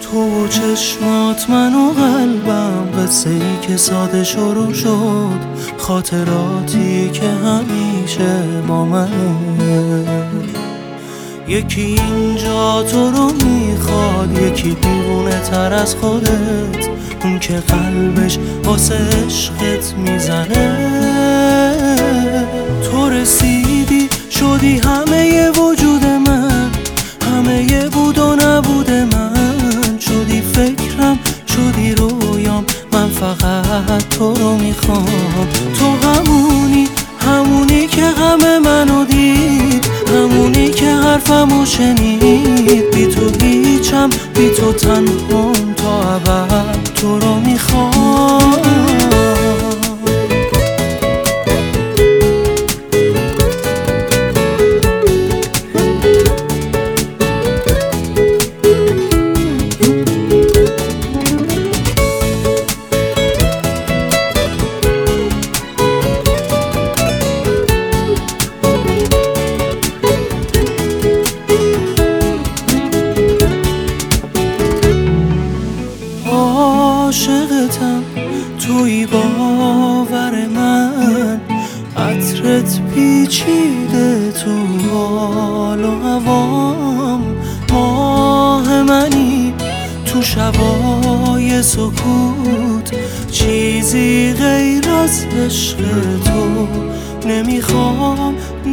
تو و چشمات من و قلبم، قصه ای که ساده شروع شد، خاطراتی که همیشه با منه. یکی اینجا تو رو میخواد، یکی دیوونه تر از خودت، اون که قلبش واسه عشقت میزنه. تو رسیدی شدی همه وجود من، همه بود و نبود من، شدی فکرم شدی رویام، من فقط تو رو میخوام. تو همونی که همه منو دید، همونی که حرفمو شنید. بی تو هیچم، بی تو تنهام تا ابد، تو رو میخوام. عاشقتم توی باور من، عطرت پیچیده تو حال و هوام. ماه منی تو شبای سکوت، چیزی غیر از عشق تو نمیخوام.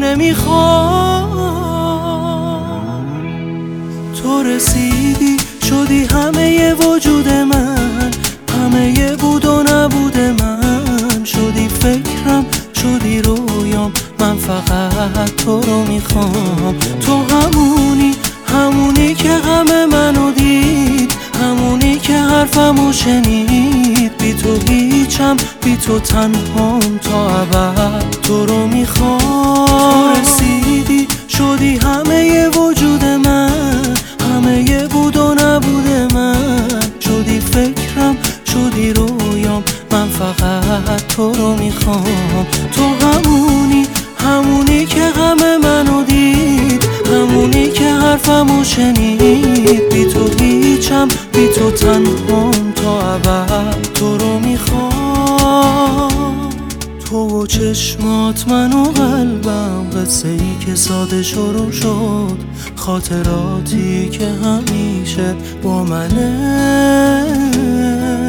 تو رسیدی شدی همه وجود من، همه بود و نبود من، شدی فکرم شدی رویام، من فقط تو رو میخوام. تو همونی که همه منو دید، همونی که حرفمو شنید. بی تو هیچم، بی تو تنهام تا ابد، تو رو میخوام. تو رسیدی شدی همه وجود من، همه بود و نبود من، شدی فکرم شدی رویام، من فقط تو رو میخوام. تو همونی که همه منو دید، همونی که حرفمو شنید. بی تو هیچم، بی تو تنهام تا ابد، تو رو میخوام. تو و چشمات من و قلبم، قصه ای که ساده شروع شد، خاطراتی که همیشه با منه.